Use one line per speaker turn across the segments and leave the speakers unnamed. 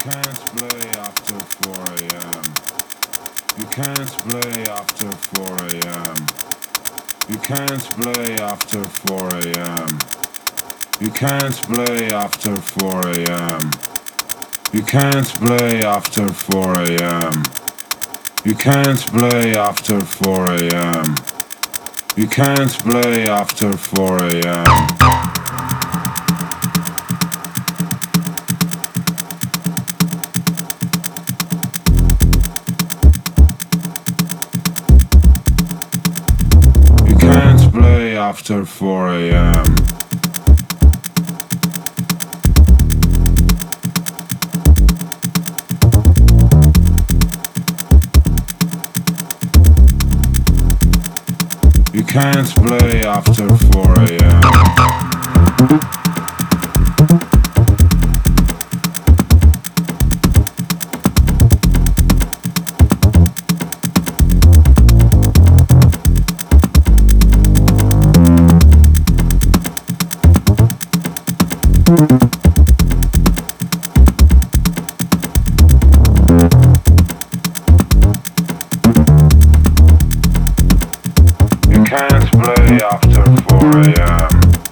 can't play after 4 a.m. You can't play after 4 a.m. You can't play after 4 a.m. You can't play after 4 a.m. You can't play after 4 a.m. You can't play after 4 a.m. You can't play after 4 a.m. You can't play after 4 a.m. You can't play after 4 a.m. You can't play after 4 a.m.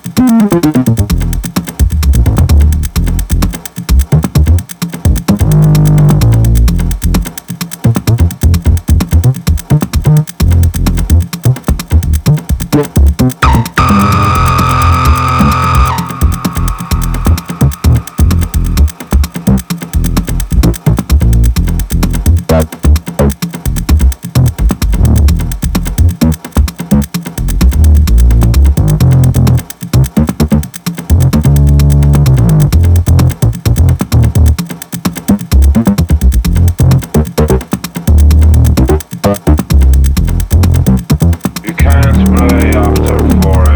You can't play after 4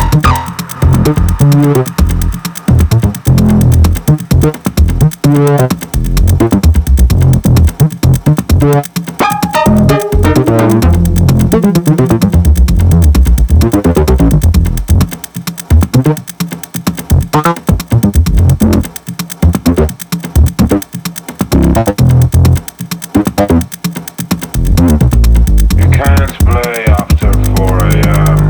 a.m.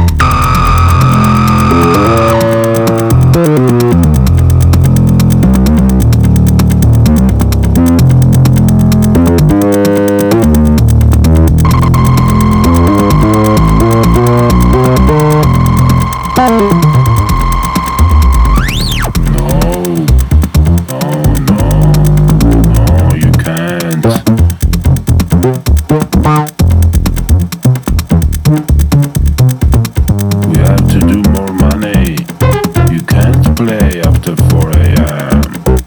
You can't. We have to do more money. You can't play after 4 a.m.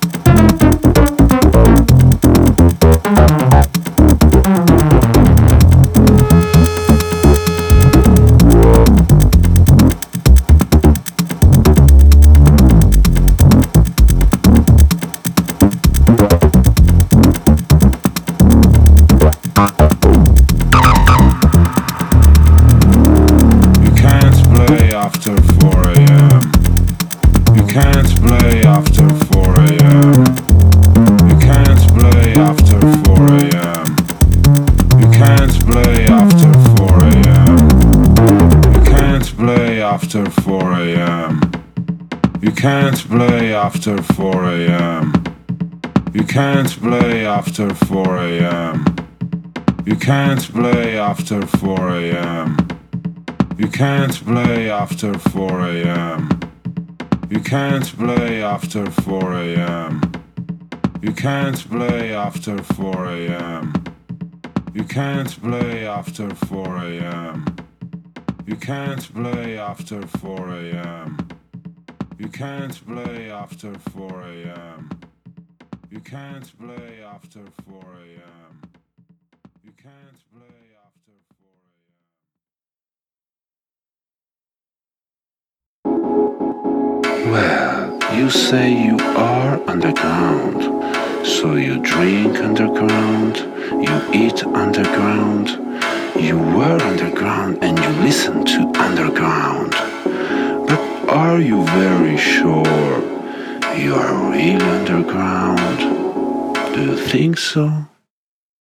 You can't play after 4 a.m. You can't play after 4 a.m. You can't play after 4 a.m. You can't play after 4 a.m. You can't play after 4 a.m. You can't play after 4 a.m. You can't play after 4 a.m. You can't play after 4 a.m. You can't play after 4 a.m. You can't play after 4 a.m. You can't play after 4 a.m. You can't play after 4 a.m. You can't play after 4 a.m. You can't play after 4 a.m. You can't play after 4 a.m. You can't play after 4 a.m.
Well, you say you are underground, so you drink underground, you eat underground, you were underground and you listen to underground. But are you very sure you are really underground? you think so?